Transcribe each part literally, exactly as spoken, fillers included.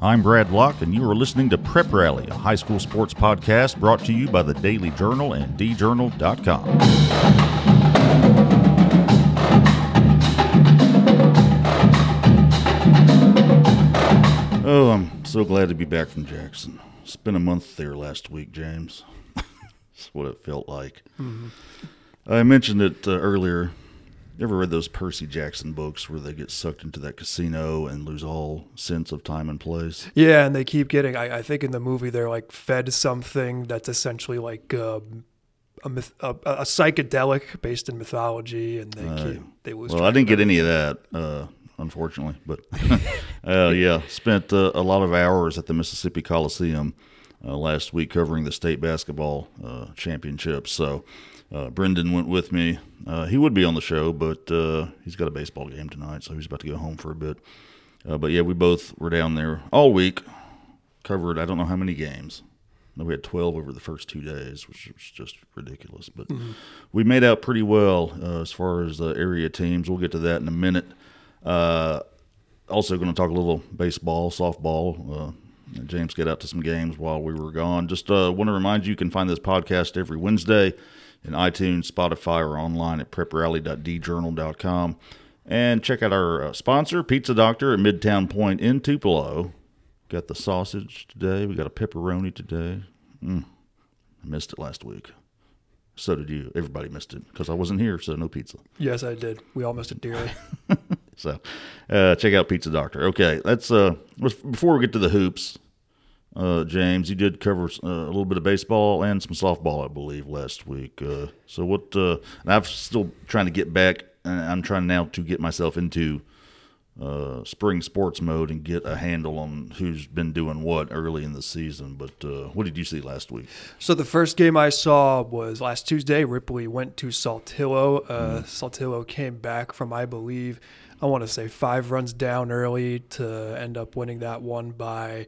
I'm Brad Locke, and you are listening to Prep Rally, a high school sports podcast brought to you by the Daily Journal and d journal dot com. Oh, I'm so glad to be back from Jackson. Spent a month there last week, James. That's what it felt like. Mm-hmm. I mentioned it uh, earlier. You ever read those Percy Jackson books where they get sucked into that casino and lose all sense of time and place? Yeah, and they keep getting, I, I think in the movie they're like fed something that's essentially like um, a, myth, a, a psychedelic based in mythology, and they uh, keep, they lose Well, I didn't get any of that, uh, unfortunately. But, uh, yeah, spent uh, a lot of hours at the Mississippi Coliseum uh, last week covering the state basketball uh, championships. So, Uh, Brendan went with me. Uh, he would be on the show, but uh, he's got a baseball game tonight, so he's about to go home for a bit. Uh, but, yeah, we both were down there all week, covered I don't know how many games. No, we had twelve over the first two days, which was just ridiculous. But mm-hmm. we made out pretty well uh, as far as the area teams. We'll get to that in a minute. Uh, also going to talk a little baseball, softball. Uh, James got out to some games while we were gone. Just uh, want to remind you, you can find this podcast every Wednesday in iTunes, Spotify, or online at prep rally dot d journal dot com. And check out our uh, sponsor, Pizza Doctor at Midtown Point in Tupelo. Got the sausage today. We got a pepperoni today. Mm, I missed it last week. So did you. Everybody missed it because I wasn't here, so no pizza. Yes, I did. We all missed it dearly. so uh, check out Pizza Doctor. Okay, that's uh, before we get to the hoops. Uh, James, you did cover uh, a little bit of baseball and some softball, I believe, last week. Uh, so what? Uh, and I'm still trying to get back. And I'm trying now to get myself into uh, spring sports mode and get a handle on who's been doing what early in the season. But uh, what did you see last week? So the first game I saw was last Tuesday. Ripley went to Saltillo. Uh, mm. Saltillo came back from, I believe, I want to say five runs down early to end up winning that one by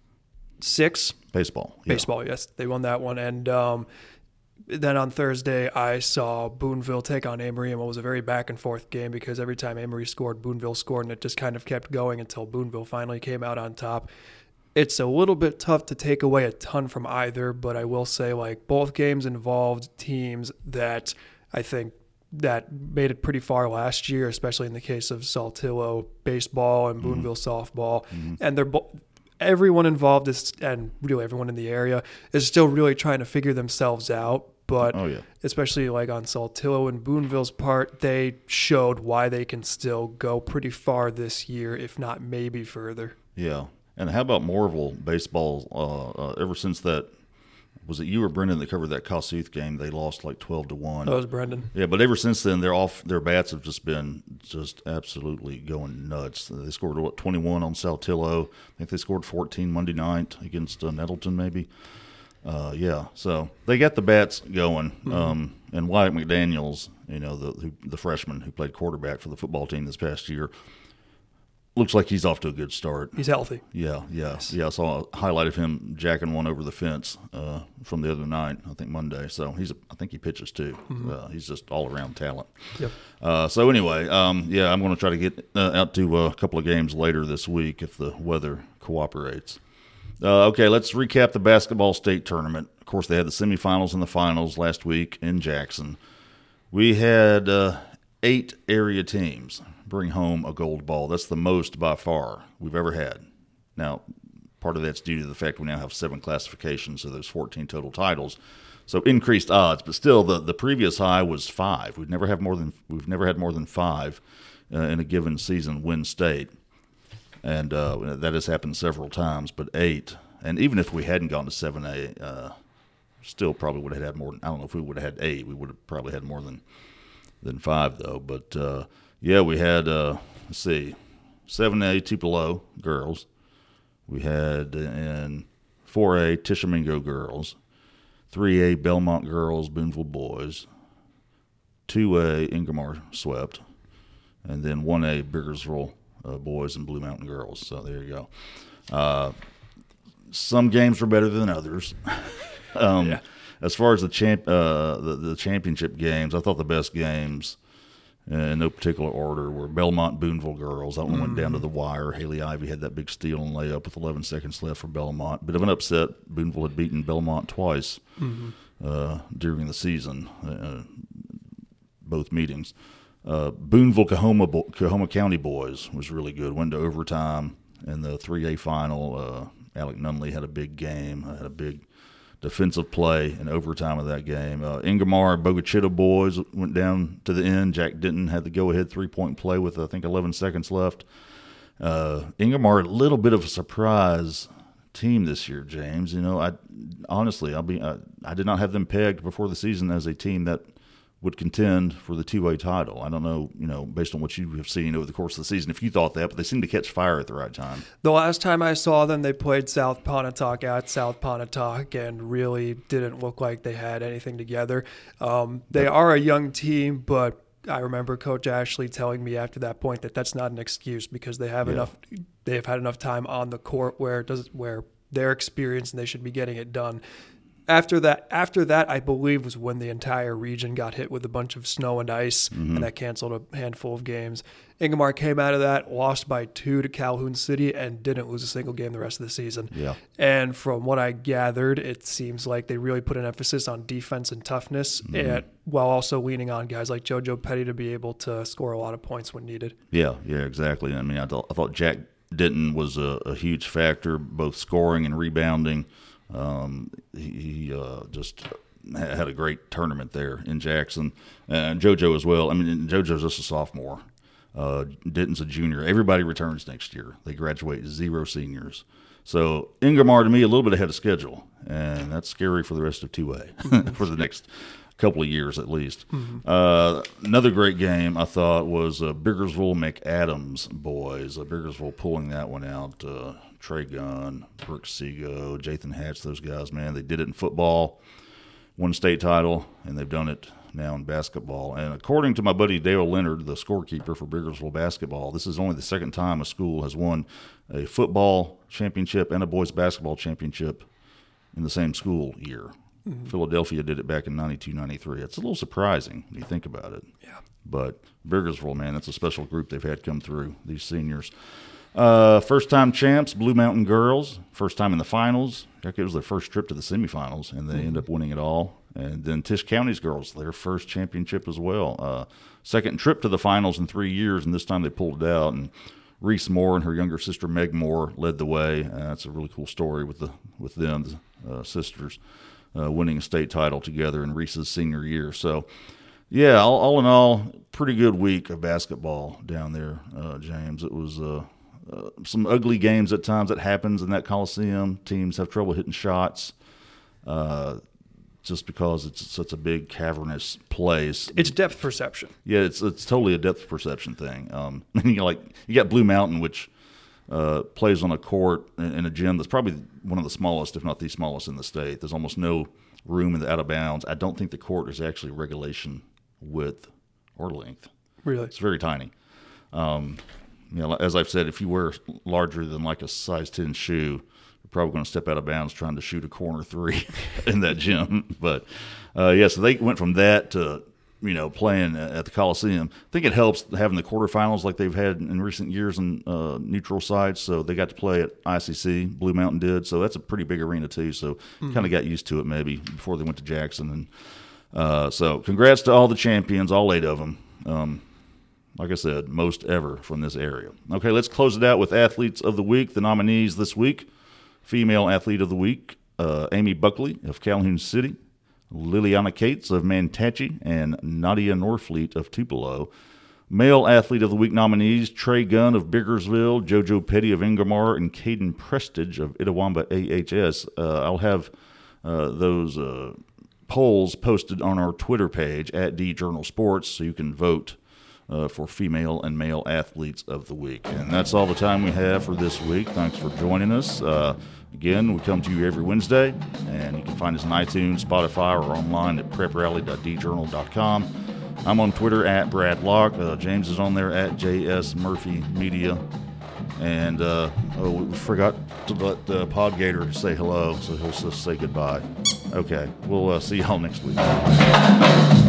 Six. Baseball. Yeah. Baseball, yes. They won that one. And um, then on Thursday, I saw Boonville take on Amory, and it was a very back-and-forth game because every time Amory scored, Boonville scored, and it just kind of kept going until Boonville finally came out on top. It's a little bit tough to take away a ton from either, but I will say, like, both games involved teams that I think that made it pretty far last year, especially in the case of Saltillo baseball and Boonville mm-hmm. softball. Mm-hmm. And they're both... Everyone involved is, and really everyone in the area is still really trying to figure themselves out. But oh, yeah. especially like on Saltillo and Boonville's part, they showed why they can still go pretty far this year, if not maybe further. Yeah. And how about Moorville baseball? Uh, uh, ever since that, was it you or Brendan that covered that Kossuth game? They lost like twelve to one. That was Brendan. Yeah, but ever since then, they're off. Their bats have just been just absolutely going nuts. They scored, what, twenty-one on Saltillo. I think they scored fourteen Monday night against uh, Nettleton, maybe. Uh, yeah, so they got the bats going. Mm-hmm. Um, and Wyatt McDaniels, you know, the who, the freshman who played quarterback for the football team this past year, looks like he's off to a good start. He's healthy. Yeah, yeah. Yes. Yeah, I saw a highlight of him jacking one over the fence uh, from the other night, I think Monday. So he's, a, I think he pitches too. Mm-hmm. Uh, he's just all-around talent. Yep. Uh, so anyway, um, yeah, I'm going to try to get uh, out to uh, a couple of games later this week if the weather cooperates. Uh, okay, let's recap the basketball state tournament. Of course, they had the semifinals and the finals last week in Jackson. We had uh, eight area teams bring home a gold ball. That's the most by far we've ever had. Now, part of that's due to the fact we now have seven classifications, so there's fourteen total titles. So increased odds, but still the, the previous high was five. We've never have more than we've never had more than five uh, in a given season win state. And uh, that has happened several times, but eight. And even if we hadn't gone to seven A, uh, still probably would have had more than, I don't know if we would have had eight. We would have probably had more than than five, though. But, uh, yeah, we had, uh, let's see, seven A Tupelo girls. We had in four A Tishomingo girls, three A Belmont girls, Boonville boys, two A Ingomar swept, and then one A Biggersville uh, boys and Blue Mountain girls. So there you go. Uh, some games were better than others. um, yeah. As far as the champ, uh, the, the championship games, I thought the best games in no particular order, were Belmont Boonville girls. That one mm-hmm. went down to the wire. Haley Ivy had that big steal and layup with eleven seconds left for Belmont. Bit of an upset. Boonville had beaten Belmont twice mm-hmm. uh, during the season, uh, both meetings. Uh, Boonville Coahoma, Coahoma County boys was really good. Went to overtime in the three A final. Uh, Alec Nunley had a big game. Had a big defensive play in overtime of that game. Uh, Ingomar Bogachita boys went down to the end. Jack Denton had the go-ahead three-point play with, I think, eleven seconds left. Uh, Ingomar, a little bit of a surprise team this year, James. You know, I honestly, I'll be, I, I did not have them pegged before the season as a team that would contend for the two A title. I don't know, you know, based on what you have seen over the course of the season, if you thought that, but they seemed to catch fire at the right time. The last time I saw them, they played South Pontotoc at South Pontotoc and really didn't look like they had anything together. Um, they yep. are a young team, but I remember Coach Ashley telling me after that point that that's not an excuse because they have yeah. enough. They have had enough time on the court where it does where they're experienced and they should be getting it done. After that, after that, I believe was when the entire region got hit with a bunch of snow and ice, mm-hmm. and that canceled a handful of games. Ingomar came out of that, lost by two to Calhoun City, and didn't lose a single game the rest of the season. Yeah. And from what I gathered, it seems like they really put an emphasis on defense and toughness, mm-hmm. and while also leaning on guys like JoJo Petty to be able to score a lot of points when needed. Yeah, yeah, exactly. I mean, I thought, I thought Jack Denton was a, a huge factor, both scoring and rebounding. Um, he, he uh, just had a great tournament there in Jackson, and JoJo as well. I mean, JoJo's just a sophomore. Uh, Denton's a junior. Everybody returns next year. They graduate zero seniors. So Ingomar, to me, a little bit ahead of schedule, and that's scary for the rest of two A for the next couple of years at least. Mm-hmm. Uh, another great game I thought was uh, Biggersville McAdams boys. Uh, Biggersville pulling that one out. Uh, Trey Gunn, Brooks Sego, Jathan Hatch, those guys, man, they did it in football, won state title, and they've done it now in basketball. And according to my buddy Dale Leonard, the scorekeeper for Biggersville basketball, this is only the second time a school has won a football championship and a boys basketball championship in the same school year. Mm-hmm. Philadelphia did it back in ninety-two ninety-three. It's a little surprising when you think about it. Yeah. But Biggersville, man, that's a special group they've had come through, these seniors. Uh, first-time champs, Blue Mountain girls. First time in the finals. Heck, it was their first trip to the semifinals, and they mm-hmm. end up winning it all. And then Tisch County's girls, their first championship as well. Uh, second trip to the finals in three years, and this time they pulled it out. And Reese Moore and her younger sister Meg Moore led the way. Uh, that's a really cool story with the with them, the uh, sisters, uh, winning a state title together in Reese's senior year. So, yeah, all, all in all, pretty good week of basketball down there, uh, James. It was uh, uh, some ugly games at times. That happens in that Coliseum. Teams have trouble hitting shots. Uh, just because it's such a big cavernous place. It's depth perception. Yeah, it's it's totally a depth perception thing. Um, you know, like you got Blue Mountain, which uh, plays on a court in, in a gym that's probably one of the smallest, if not the smallest, in the state. There's almost no room in the out of bounds. I don't think the court is actually regulation width or length. Really, it's very tiny. Um, you know, as I've said, if you wear larger than like a size ten shoe, probably going to step out of bounds trying to shoot a corner three in that gym. But, uh, yeah, so they went from that to, you know, playing at the Coliseum. I think it helps having the quarterfinals like they've had in recent years in uh, neutral sites. So they got to play at I C C, Blue Mountain did. So that's a pretty big arena too. So mm-hmm. kind of got used to it maybe before they went to Jackson. And uh, so congrats to all the champions, all eight of them. Um, like I said, most ever from this area. Okay, let's close it out with Athletes of the Week. The nominees this week. Female Athlete of the Week, uh, Amy Buckley of Calhoun City, Liliana Cates of Manatee, and Nadia Norfleet of Tupelo. Male Athlete of the Week nominees, Trey Gunn of Biggersville, JoJo Petty of Ingomar, and Caden Prestige of Itawamba A H S. Uh, I'll have uh, those uh, polls posted on our Twitter page at D Journal Sports so you can vote Uh, for female and male athletes of the week. And that's all the time we have for this week. Thanks for joining us. Uh, again, we come to you every Wednesday, and you can find us on iTunes, Spotify, or online at prep rally dot d journal dot com. I'm on Twitter at Brad Locke. Uh, James is on there at J S Murphy Media. And uh, oh, we forgot to let uh, Podgator say hello, so he'll just say goodbye. Okay, we'll uh, see y'all next week.